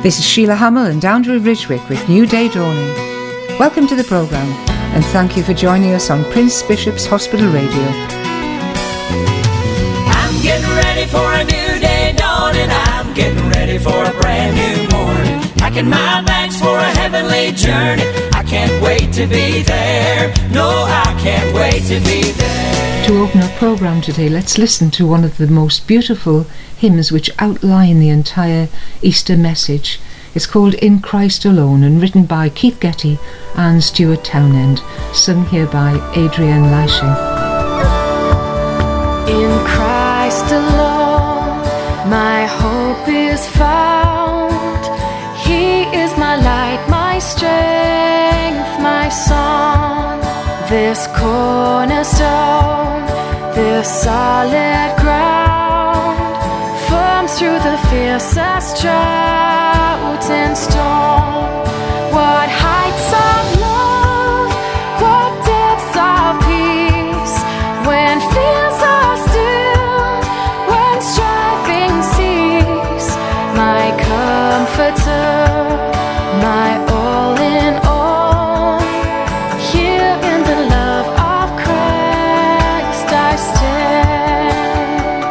This is Sheila Hamill and Andrew Ridgwick with New Day Dawning. Welcome to the programme and thank you for joining us on Prince Bishop's Hospital Radio. I'm getting ready for a new day dawning. I'm getting ready for a brand new morning. Packing my bags for a heavenly journey. I can't wait to be there. No, I can't wait to be there. To open our programme today, let's listen to one of the most beautiful hymns which outline the entire Easter message. It's called In Christ Alone and written by Keith Getty and Stuart Townend, sung here by Adrienne Lashing. In Christ alone, my hope is found. He is my light, my strength, my song. This cornerstone, this solid ground, firm through the fiercest drought and storm. What heights of love, what depths of peace, when fears are stilled, when striving cease. My comforter, my all in all, here in the love of Christ I stand.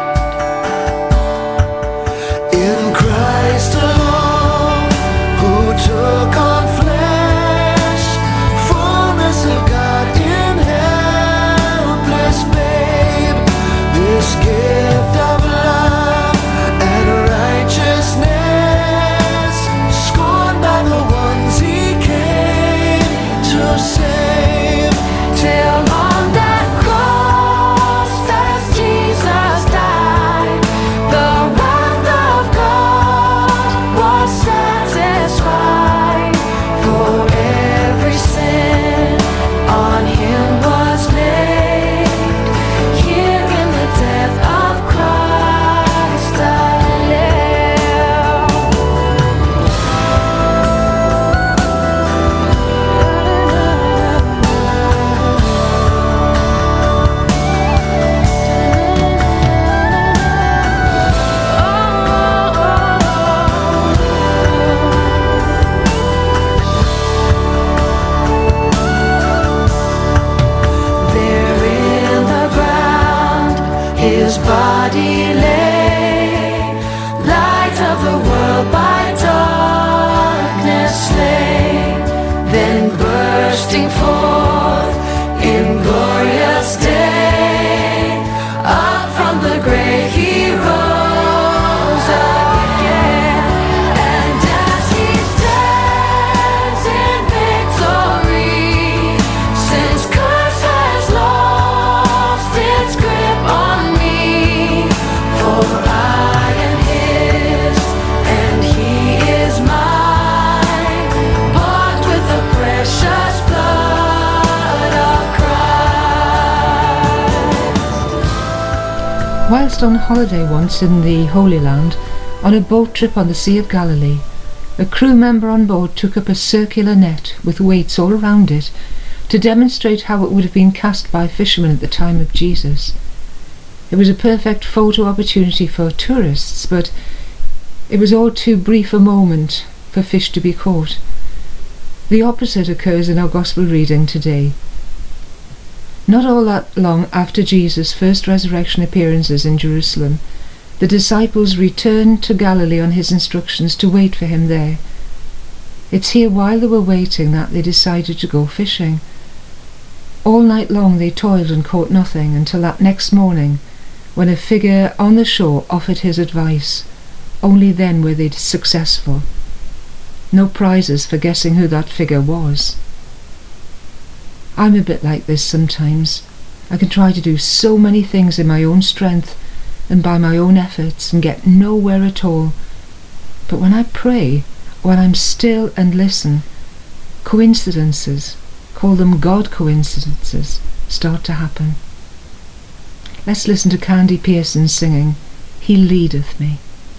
In Christ alone, who took on flesh, fullness of God in helpless babe, this gift of love and righteousness, scorned by the ones he came to save, till on that cross as Jesus died, the wrath of God was satisfied. For every sin on him was laid, here in the death of Christ I live. There in the ground his body lay, light of the world by darkness slain, then bursting forth in glorious day, up from the grave he rose again. And as he stands in victory, since curse has lost its grip on me, for I am his and he is mine, bought with the precious blood of Christ. Whilst on holiday once in the Holy Land, on a boat trip on the Sea of Galilee, a crew member on board took up a circular net with weights all around it to demonstrate how it would have been cast by fishermen at the time of Jesus. It was a perfect photo opportunity for tourists, but it was all too brief a moment for fish to be caught. The opposite occurs in our Gospel reading today. Not all that long after Jesus' first resurrection appearances in Jerusalem, the disciples returned to Galilee on his instructions to wait for him there. It's here while they were waiting that they decided to go fishing. All night long they toiled and caught nothing until that next morning, when a figure on the shore offered his advice. Only then were they successful. No prizes for guessing who that figure was. I'm a bit like this sometimes. I can try to do so many things in my own strength and by my own efforts and get nowhere at all. But when I pray, when I'm still and listen, coincidences, call them God coincidences, start to happen. Let's listen to Candy Pearson singing, He Leadeth Me.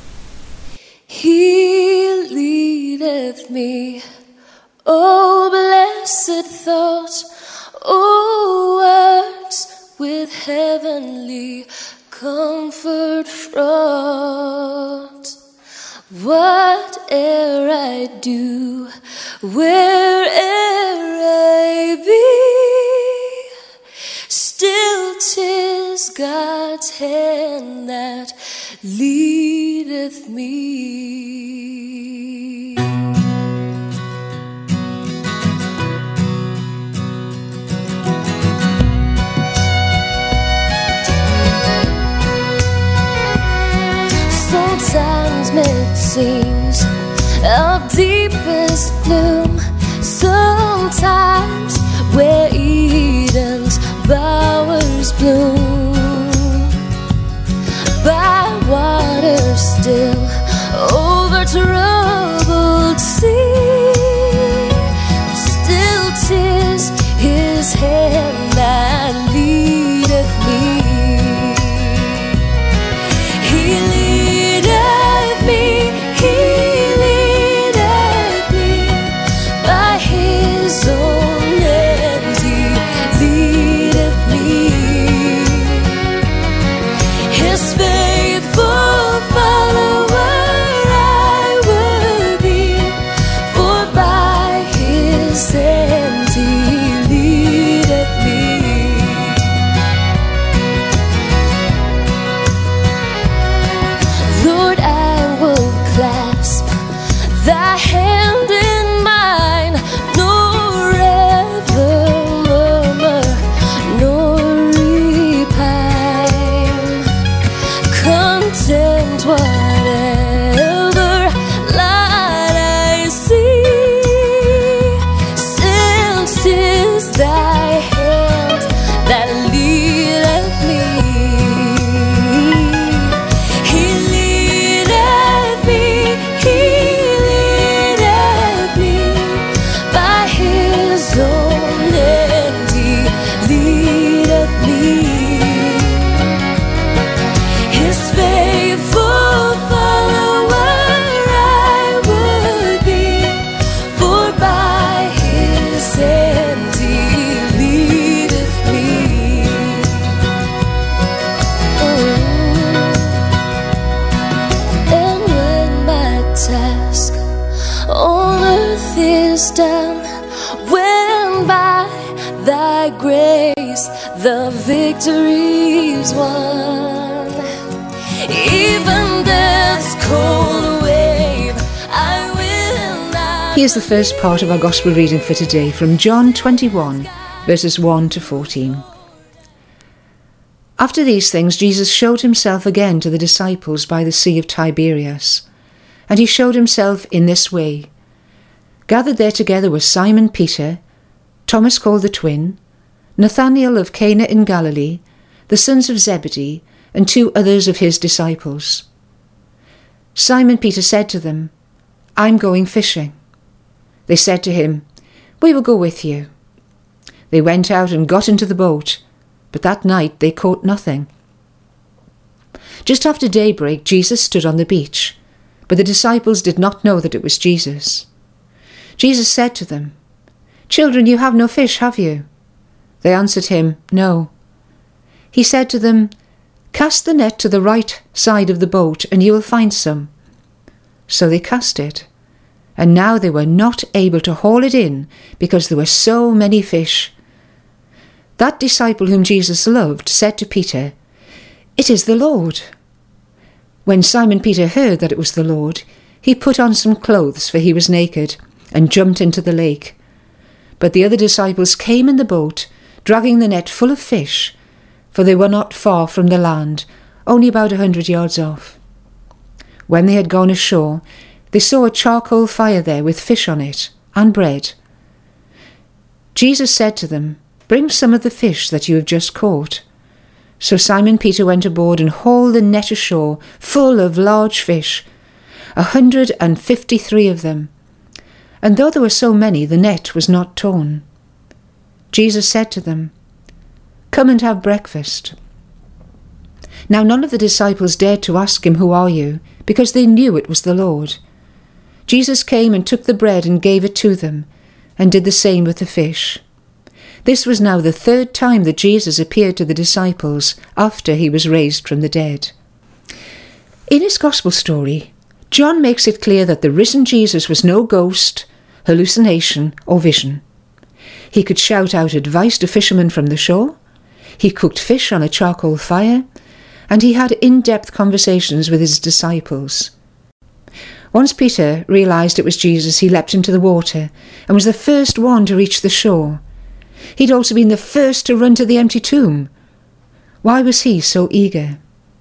He leadeth me, oh blessed thought, oh words with heavenly comfort fraught. whate'er I do, where'er I be, still 'tis God's hand that leadeth me. Sometimes it seems of deepest gloom, sometimes where Eden's bowers bloom, by water still, over troubled sea, still 'tis His hand that leadeth me. He leadeth me, He leadeth me, by His own hand He leadeth me. His faithful follower I would be, for by His hand He leadeth me. Lord, I will clasp Thy hand in mine, nor ever murmur, nor repine, content whatever light I see, since 'tis Thy hand that leadeth me. He leadeth me, He leadeth me, by His own hand He leadeth me. His faithful follower I would be, for by His hand He leadeth me. And when my task on earth is done, when by Thy grace the victory's won, even death's cold wave I will not. Here's the first part of our Gospel reading for today from John 21, verses 1 to 14. After these things, Jesus showed Himself again to the disciples by the Sea of Tiberias. And He showed Himself in this way. Gathered there together were Simon Peter, Thomas called the twin, Nathanael of Cana in Galilee, the sons of Zebedee, and 2 others of His disciples. Simon Peter said to them, "I'm going fishing." They said to Him, "We will go with you." They went out and got into the boat, but that night they caught nothing. Just after daybreak, Jesus stood on the beach, but the disciples did not know that it was Jesus. Jesus said to them, "Children, you have no fish, have you?" They answered Him, "No." He said to them, "Cast the net to the right side of the boat, and you will find some." So they cast it, and now they were not able to haul it in because there were so many fish. That disciple whom Jesus loved said to Peter, "It is the Lord." When Simon Peter heard that it was the Lord, he put on some clothes, for he was naked, and jumped into the lake. But the other disciples came in the boat, dragging the net full of fish, for they were not far from the land, only about 100 yards off. When they had gone ashore, they saw a charcoal fire there with fish on it, and bread. Jesus said to them, "Bring some of the fish that you have just caught." So Simon Peter went aboard and hauled the net ashore full of large fish, 153 of them. And though there were so many, the net was not torn. Jesus said to them, "Come and have breakfast." Now none of the disciples dared to ask Him, "Who are you?" because they knew it was the Lord. Jesus came and took the bread and gave it to them, and did the same with the fish. This was now the 3rd time that Jesus appeared to the disciples after He was raised from the dead. In His Gospel story, John makes it clear that the risen Jesus was no ghost, hallucination or vision. He could shout out advice to fishermen from the shore, he cooked fish on a charcoal fire, and he had in-depth conversations with his disciples. Once Peter realised it was Jesus, he leapt into the water and was the first one to reach the shore. He'd also been the first to run to the empty tomb. Why was he so eager?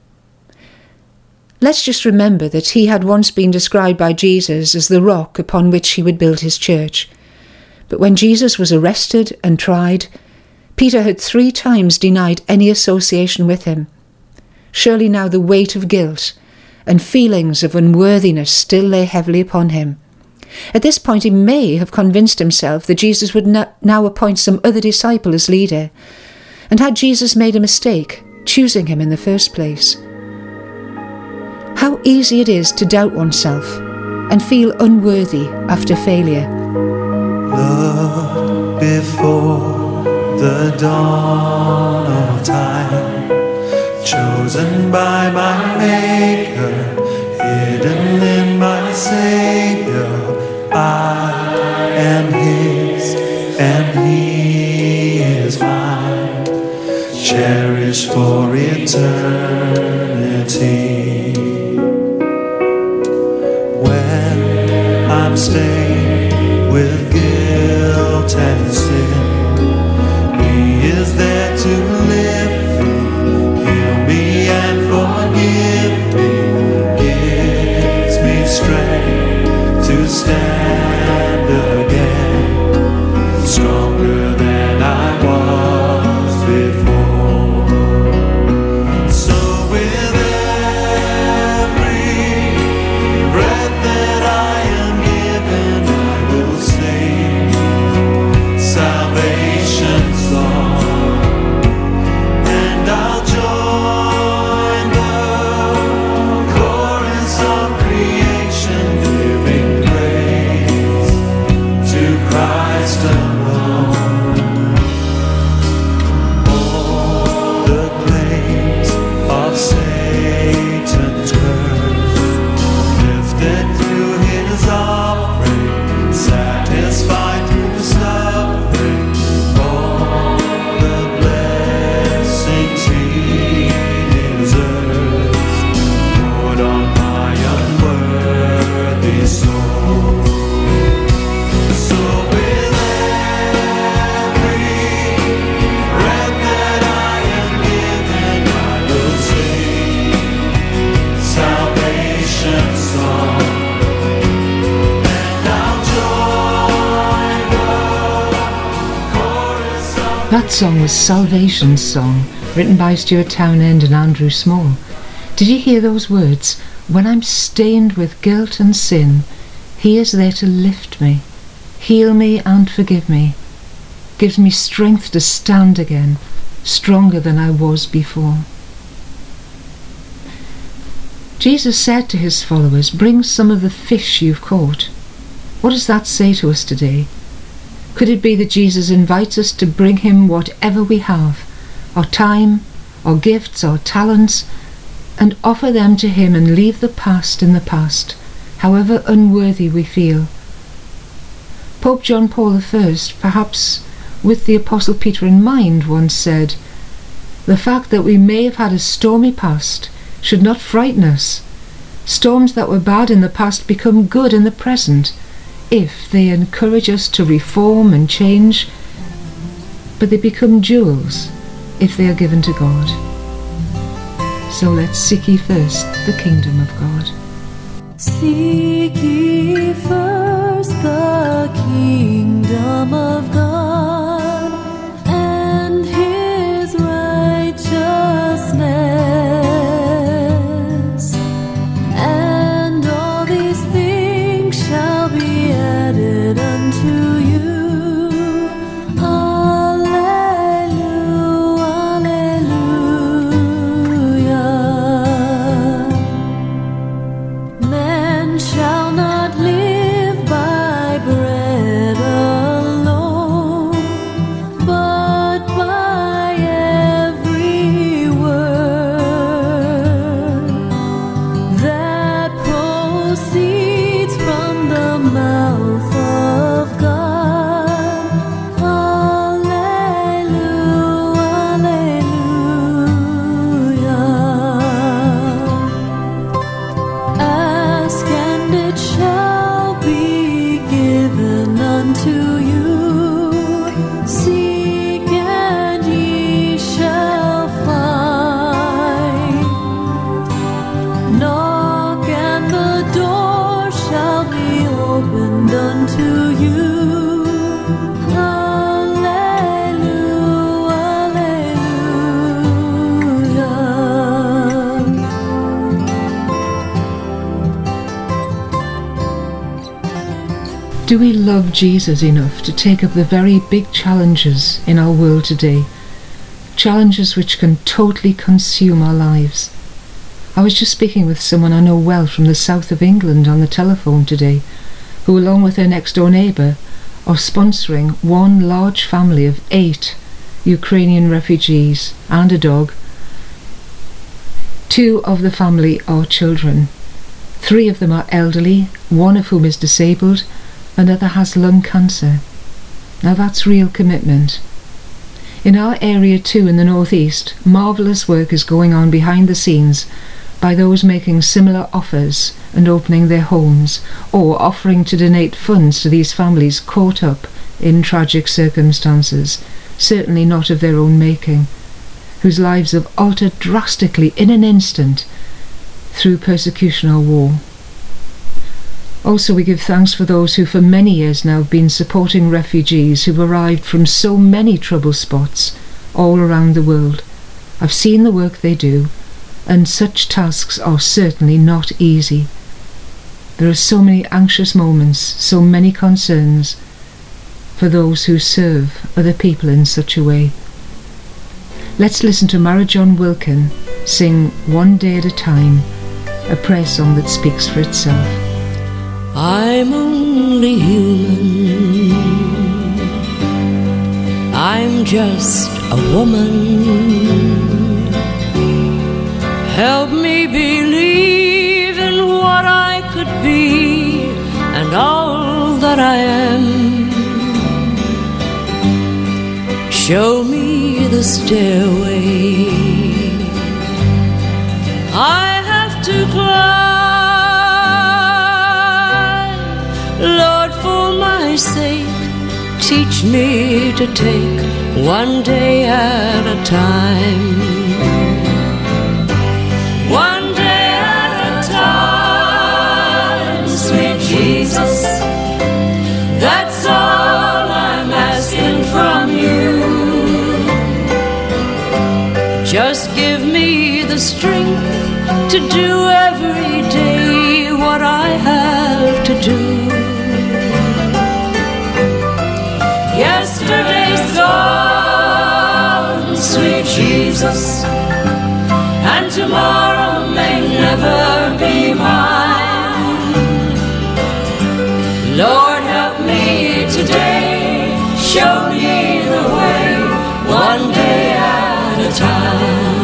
Let's just remember that he had once been described by Jesus as the rock upon which he would build his church. But when Jesus was arrested and tried, Peter had 3 times denied any association with him. Surely now the weight of guilt and feelings of unworthiness still lay heavily upon him. At this point he may have convinced himself that Jesus would now appoint some other disciple as leader. And had Jesus made a mistake, choosing him in the first place? How easy it is to doubt oneself and feel unworthy after failure. Love before the dawn of time, chosen by my Maker, hidden in my Savior. I am His and He is mine, cherished for eternity. When I'm stained with guilt and sin, He is there to lift me, heal me and forgive me, gives me strength to stand again, stronger than I was before. So with every breath that I am given, I will sing salvation's song, and I'll join the chorus of creation, giving praise to Christ alone. All the plagues of Satan's curse lifted through His offering, satisfied through suffering. All the blessings He deserves, poured on my unworthy soul. So with every breath that I am given, I will sing salvation's song, and I'll join the chorus of. That song was Salvation's Song, written by Stuart Townend and Andrew Small. Did you hear those words? When I'm stained with guilt and sin, He is there to lift me, heal me and forgive me, gives me strength to stand again, stronger than I was before. Jesus said to His followers, "Bring some of the fish you've caught." What does that say to us today? Could it be that Jesus invites us to bring Him whatever we have, our time, our gifts, our talents, and offer them to Him and leave the past in the past, however unworthy we feel? Pope John Paul I, perhaps with the Apostle Peter in mind, once said, "The fact that we may have had a stormy past should not frighten us. Storms that were bad in the past become good in the present, if they encourage us to reform and change, but they become jewels if they are given to God." So let's seek ye first the kingdom of God. Seek ye first the kingdom of God and His righteousness, and all these things shall be added unto you. Alleluia, alleluia. Man shall not Do we love Jesus enough to take up the very big challenges in our world today? Challenges which can totally consume our lives. I was just speaking with someone I know well from the south of England on the telephone today, who along with her next door neighbour are sponsoring one large family of 8 Ukrainian refugees and a dog. 2 of the family are children. 3 of them are elderly, one of whom is disabled, another has lung cancer. Now that's real commitment. In our area too, in the northeast, marvellous work is going on behind the scenes by those making similar offers and opening their homes, or offering to donate funds to these families caught up in tragic circumstances, certainly not of their own making, whose lives have altered drastically in an instant through persecution or war. Also, we give thanks for those who for many years now have been supporting refugees who've arrived from so many trouble spots all around the world. I've seen the work they do, and such tasks are certainly not easy. There are so many anxious moments, so many concerns for those who serve other people in such a way. Let's listen to Mara-John Wilkin sing One Day at a Time, a prayer song that speaks for itself. I'm only human. I'm just a woman. Help me believe in what I could be and all that I am. Show me the stairway I have to climb. Lord, for my sake, teach me to take one day at a time. One day at a time, sweet Jesus, that's all I'm asking from you. Just give me the strength to do every day what I have to do. Yesterday's gone, sweet Jesus, and tomorrow may never be mine. Lord, help me today, show me the way, one day at a time.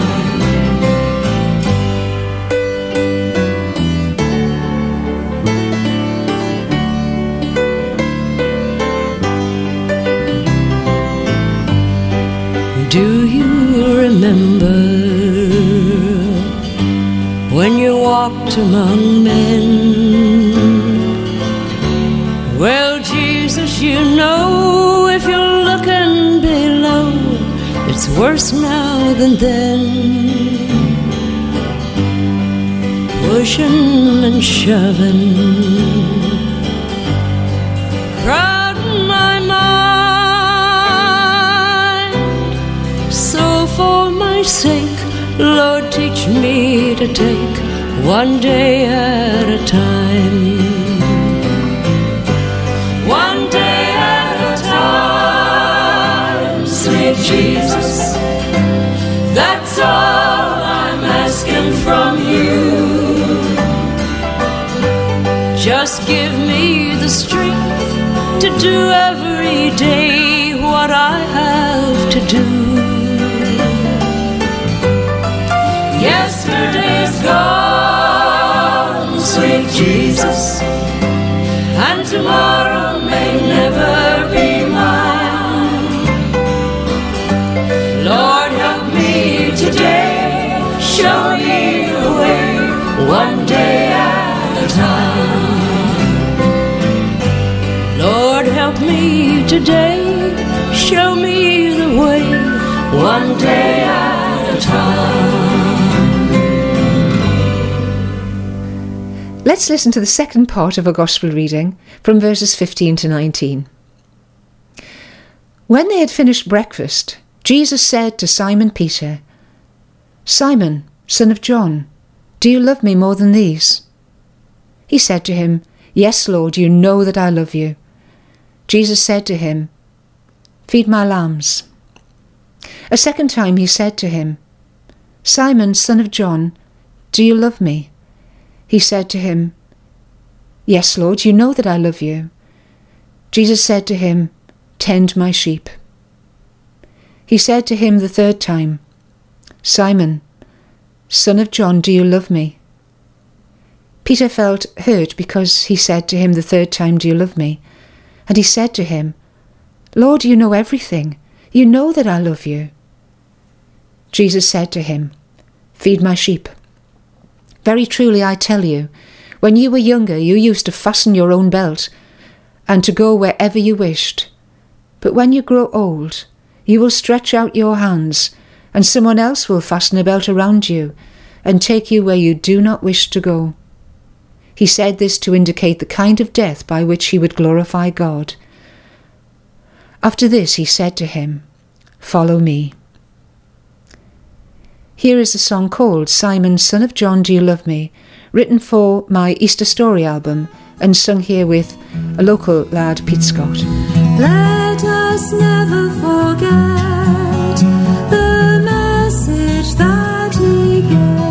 Do you remember when you walked among men? Well, Jesus, you know if you're looking below, it's worse now than then. Pushing and shoving, crowding my mind. So for my sake, Lord, teach me to take one day at a time. One day at a time, sweet Jesus, that's all I'm asking from you. Just give me the strength to do every day what I have to do. Yesterday's gone, sweet Jesus, and tomorrow may never be mine. Lord, help me today, show me the way, one day at a time. Lord, help me today, show me the way, one day at a time. Let's listen to the second part of our Gospel reading from verses 15 to 19. When they had finished breakfast, Jesus said to Simon Peter, "Simon, son of John, do you love me more than these?" He said to him, "Yes, Lord, you know that I love you." Jesus said to him, "Feed my lambs." A second time he said to him, "Simon, son of John, do you love me?" He said to him, "Yes, Lord, you know that I love you." Jesus said to him, "Tend my sheep." He said to him the third time, "Simon, son of John, do you love me?" Peter felt hurt because he said to him the third time, "Do you love me?" And he said to him, "Lord, you know everything. You know that I love you." Jesus said to him, "Feed my sheep. Very truly I tell you, when you were younger you used to fasten your own belt and to go wherever you wished. But when you grow old, you will stretch out your hands, and someone else will fasten a belt around you and take you where you do not wish to go." He said this to indicate the kind of death by which he would glorify God. After this he said to him, "Follow me." Here is a song called "Simon, Son of John, Do You Love Me?", written for my Easter Story album and sung here with a local lad, Pete Scott. Let us never forget the message that he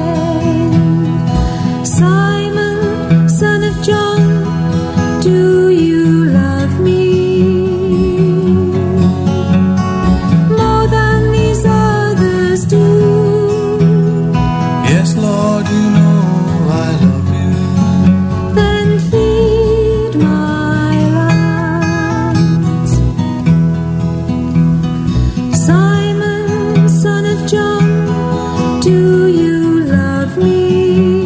gave. Simon, son of John, do you love me? More than these others do. Yes, Lord, you know I love you. Then feed my lambs. Simon, son of John, do you love me?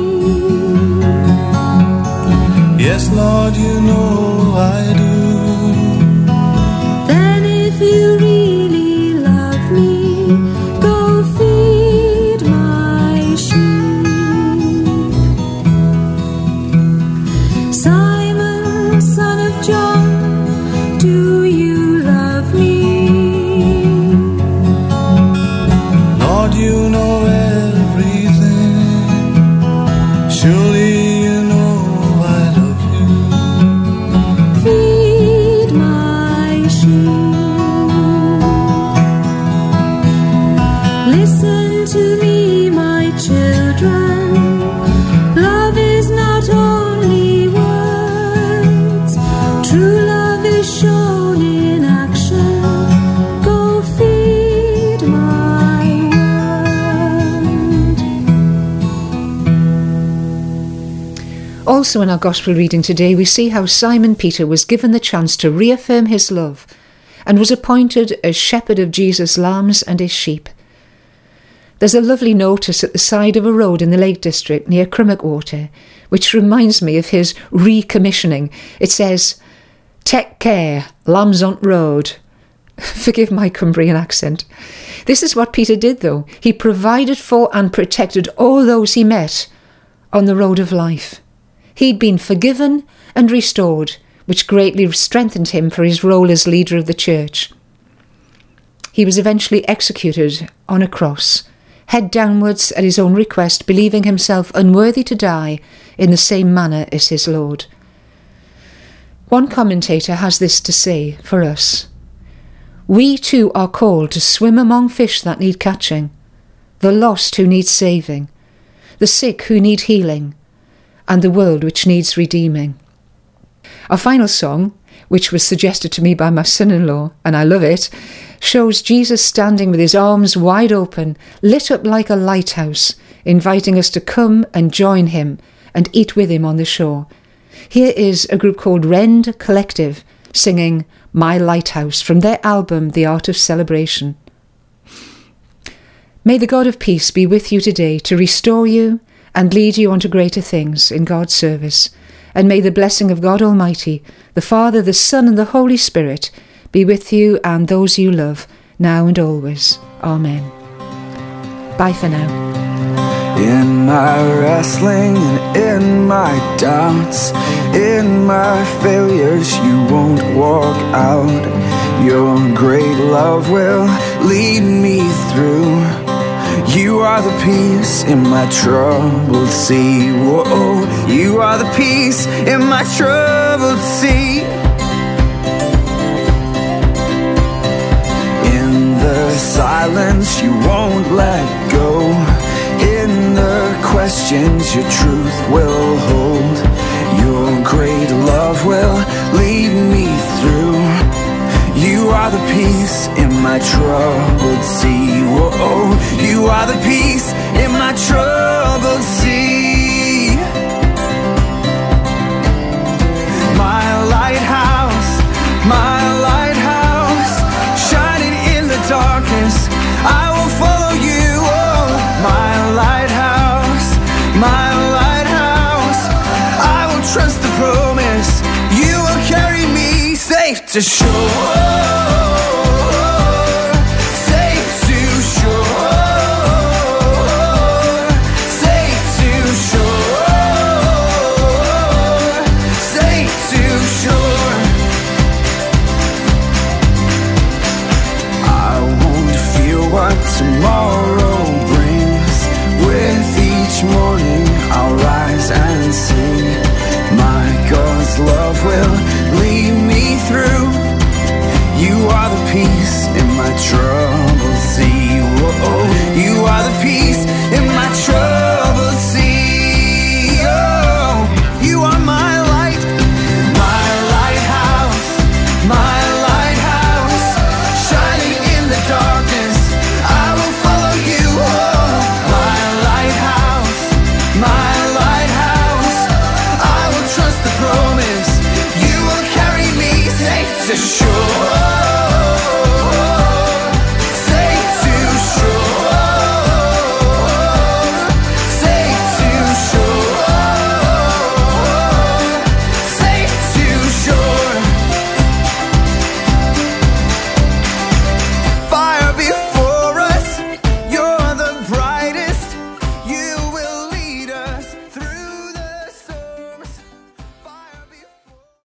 Yes, Lord, you know I do. Then if you really love me, go feed my sheep. Simon, son of John, do you love me? Lord, you know everything. Surely you know I love you. Feed my sheep. Listen to me, my children. Love is not only words. True love is shown in action. Go feed my word. Also in our Gospel reading today, we see how Simon Peter was given the chance to reaffirm his love and was appointed as shepherd of Jesus' lambs and his sheep. There's a lovely notice at the side of a road in the Lake District near Crummockwater, which reminds me of his recommissioning. It says, "Take care, lambs on road." Forgive my Cumbrian accent. This is what Peter did, though. He provided for and protected all those he met on the road of life. He'd been forgiven and restored, which greatly strengthened him for his role as leader of the church. He was eventually executed on a cross, head downwards at his own request, believing himself unworthy to die in the same manner as his Lord. One commentator has this to say for us: "We too are called to swim among fish that need catching, the lost who need saving, the sick who need healing, and the world which needs redeeming." Our final song, which was suggested to me by my son-in-law, and I love it, shows Jesus standing with his arms wide open, lit up like a lighthouse, inviting us to come and join him and eat with him on the shore. Here is a group called Rend Collective singing My Lighthouse from their album The Art of Celebration. May the God of peace be with you today to restore you and lead you on to greater things in God's service. And may the blessing of God Almighty, the Father, the Son and the Holy Spirit be with you and those you love, now and always. Amen. Bye for now. In my wrestling and in my doubts, in my failures, you won't walk out. Your great love will lead me through. You are the peace in my troubled sea. Whoa, you are the peace in my troubled sea. silence you won't let go. In the questions your truth will hold. Your great love will lead me through. You are the peace in my troubled sea. Whoa, you are the peace in my troubled sea. My lighthouse, shining in the darkness, I will follow you. Oh, my lighthouse, I will trust the promise. You will carry me safe to shore. Safe to shore. Safe to shore. Safe to shore. I won't fear what tomorrow brings. With each morning I'll rise and sing. My God's love will lead me through. You are the peace